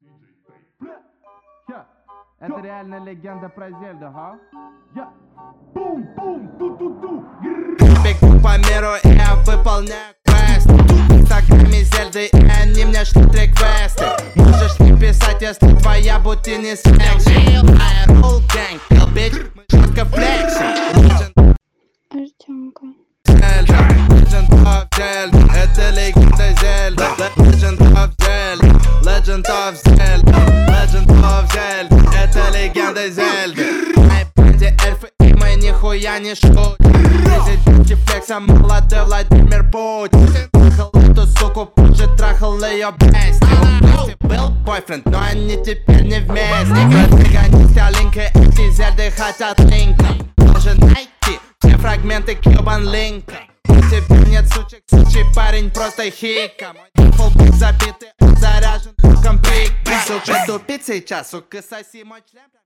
Это реальная легенда про Зельду, ха? Бегу по миру, и я выполняю квест. В инстаграме Зельды, и они мне шлют реквесты. Можешь не писать, если твоя бути не секси. I rule gang, kill bitch, мы жестко флексим. Артемка. Legend of Zelda, это легенда Зельда. Legend of Zelda, Legend of Zelda, Legend of Zelda, это легенда Зельды. Мои бранди эльфы, и мы нихуя не шутим. Президенте флекса, молодой Владимир Путин. Трахал эту суку, позже трахал ее бести. У Насти был бойфренд, но они теперь не вместе. Протагонисты Алинка, эти Зельды хотят линка. Должен найти все фрагменты Cuban Link. У тебя нет сучек, сучий парень просто хика. Мой фулбик забитый, заряжен луком пик. Сука, тупит сейчас, сука, соси мой член.